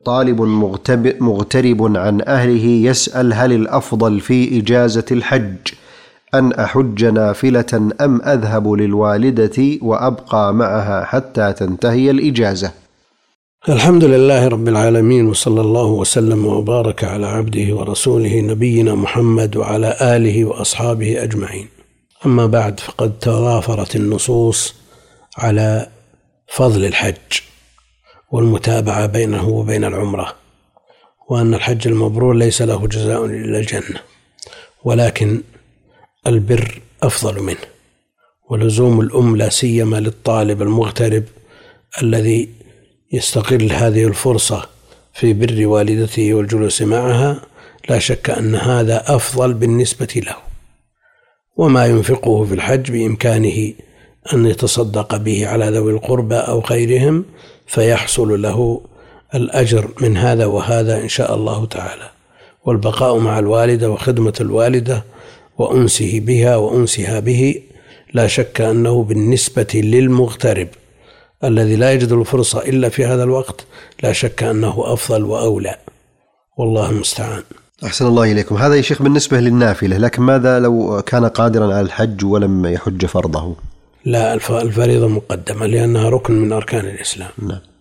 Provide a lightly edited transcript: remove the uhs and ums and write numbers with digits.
طالب مغترب عن أهله يسأل: هل الأفضل في إجازة الحج أن أحج نافلة أم أذهب للوالدة وأبقى معها حتى تنتهي الإجازة؟ الحمد لله رب العالمين، وصلى الله وسلم وبارك على عبده ورسوله نبينا محمد وعلى آله وأصحابه أجمعين. أما بعد، فقد توافرت النصوص على فضل الحج والمتابعة بينه وبين العمرة، وأن الحج المبرور ليس له جزاء إلا الجنة، ولكن البر أفضل منه، ولزوم الأم لا سيما للطالب المغترب الذي يستغل هذه الفرصة في بر والدته والجلوس معها، لا شك أن هذا أفضل بالنسبة له. وما ينفقه في الحج بإمكانه أن يتصدق به على ذوي القربى أو غيرهم، فيحصل له الأجر من هذا وهذا إن شاء الله تعالى. والبقاء مع الوالدة وخدمة الوالدة وأنسه بها وأنسها به لا شك أنه بالنسبة للمغترب الذي لا يجد الفرصة إلا في هذا الوقت لا شك أنه أفضل وأولى، والله المستعان. أحسن الله إليكم. هذا يا شيخ بالنسبة للنافلة، لكن ماذا لو كان قادرا على الحج ولم يحج فرضه؟ لا، الفريضة مقدمة لأنها ركن من أركان الإسلام. نعم.